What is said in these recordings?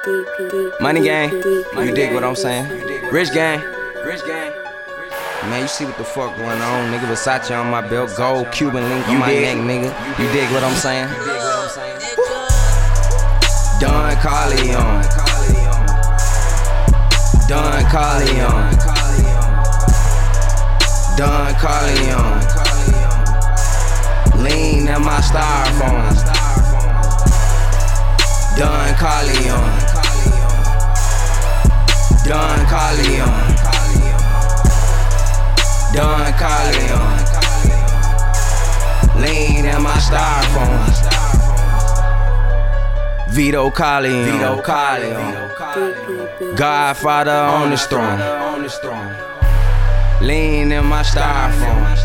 Money gang, you dig what I'm saying? Rich gang, man, you see what the fuck going on, nigga. Versace on my belt, gold Cuban link on my neck, nigga. You dig what I'm saying? Don Corleone, Don Corleone, Don Corleone. Lean in my styrofoam. Don Corleone, Don Corleone, Don Corleone. Lean in my styrofoam. Vito Corleone, Godfather on the throne. Lean in my styrofoam.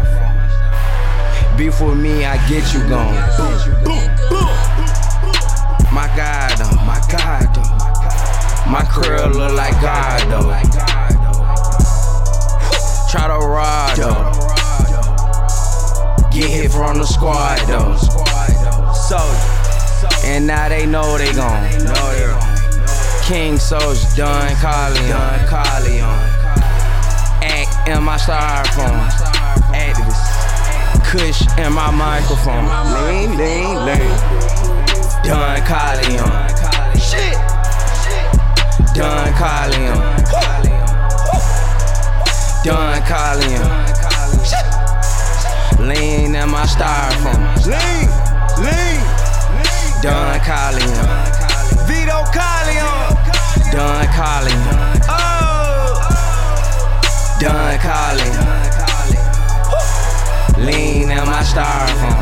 Beef with me, I get you gone. My God though, my God though. My curl look like God though. Try to ride though. Get hit from the squad though. And now they know they gone. King Soldier, Don Corleone. Act in my styrofoam. Activist. Kush in my microphone. Lean. Don Corleone. Shit. Don Corleone. Don Corleone. Lean in my styrofoam. Lean. Don Corleone. Vito Corleone. Don Corleone. Don Corleone. Lean in my styrofoam.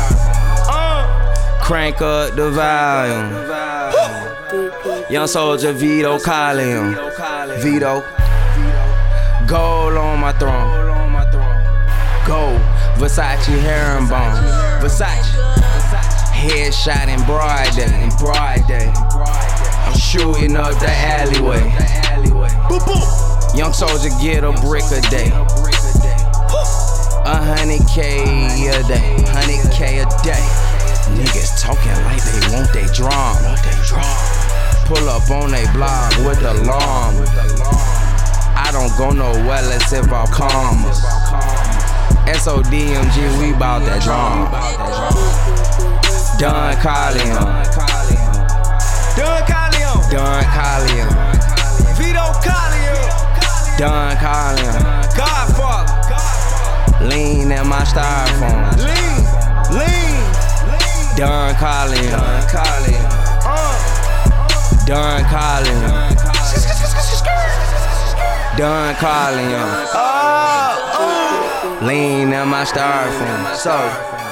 Crank up the volume. Young Soldier Vito Corleone. Vito. Gold on my throne. Gold. Versace herringbone. Versace. Headshot in broad day. I'm shooting up the alleyway. Young Soldier get a brick a day. 100K a day, 100K a day. Niggas talking like they want they drama. Pull up on they block with alarm. I don't go nowhere unless if I'm commas. SODMG, we bout that drama. Don Corleone, Don Corleone, Vito Corleone, Don Corleone, Godfather. Lean in my styrofoam. Lean. Don Corleone. Don Corleone. Don Corleone. Lean in my styrofoam. So.